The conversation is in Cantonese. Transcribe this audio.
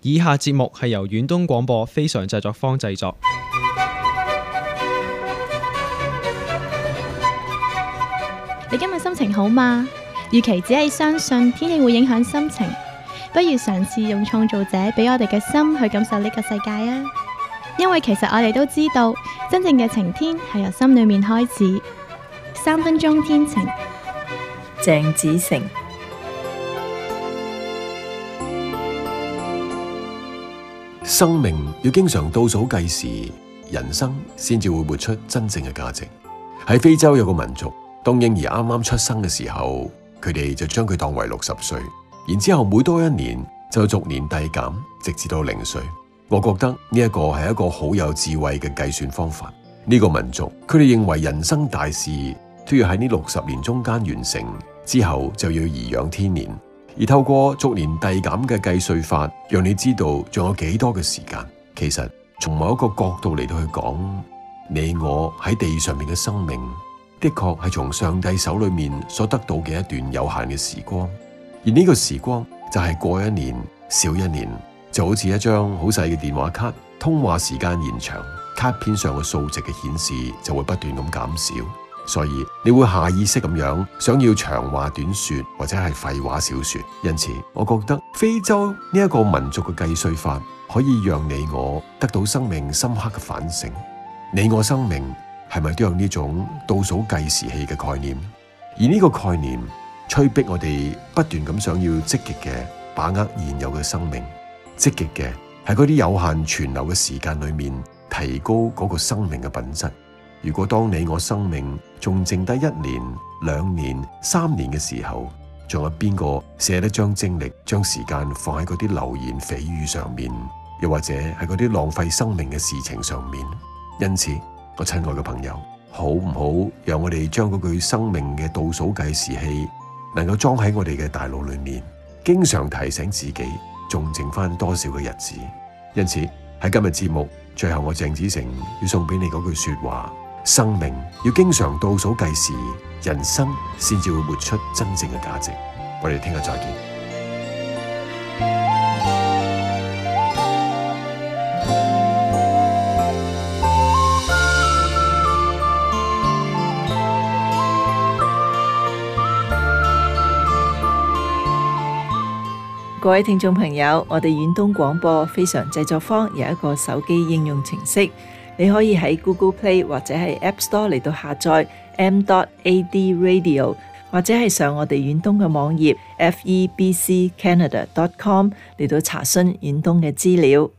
以下節目係由遠東廣播非常製作坊製作。 你今日心情好嗎？與其只係相信天氣會影響心情，不如嘗試用創造者俾我哋嘅心去感受呢個世界啊！因為其實我哋都知道，真正嘅晴天係由心裏面開始。3分鐘天晴， 鄭子誠。 生命要經常倒數計時，人生先至會活出真正嘅價值。喺非洲有個民族，當嬰兒啱啱出生嘅時候，佢哋就將佢當為60歲，然之後每多一年就逐年遞減，直至到0歲。我覺得呢一個係一個好有智慧嘅計算方法。呢個民族佢哋認為人生大事都要喺呢60年中間完成，之後就要頤養天年。而透過逐年遞減嘅計歲法，讓你知道仲有幾多嘅時間。其實從某一個角度嚟到去講，你我喺地上面嘅生命，的確係從上帝手裏面所得到嘅一段有限嘅時光。而呢個時光就係過一年少一年，就好似一張好細嘅電話卡，通話時間延長，卡片上嘅數值嘅顯示就會不斷咁減少。所以你會下意識咁樣想要長話短說，或者係廢話少說。因此我覺得非洲呢一個民族嘅計歲法可以讓你我得到生命深刻嘅反省。你我生命係咪都有呢種倒數計時器嘅概念？而呢個概念催逼我哋不斷咁想要積極嘅把握現有嘅生命，積極嘅喺嗰啲有限存留嘅時間裏面提高嗰個生命嘅品質。如果當你我生命仲剩低1年、2年、3年嘅時候，仲有邊個捨得將精力、將時間放喺嗰啲流言蜚語上面，又或者係嗰啲浪費生命嘅事情上面？因此，我親愛嘅朋友，好唔好讓我哋將嗰句生命嘅倒數計時器能夠裝喺我哋嘅大腦裏面，經常提醒自己仲剩翻多少嘅日子。因此喺今日節目最後，我鄭子誠要送俾你嗰句說話：生命要經常倒數計時，人生先至會活出真正嘅價值。我哋聽日再見。 各位聽眾朋友，我哋遠東廣播非常製作坊有一個手機應用程式，你可以喺 Google Play 或者係 App Store 嚟到下載 m.ad radio， 或者係上我哋遠東嘅網頁 febccanada.com 嚟到查詢遠東嘅資料。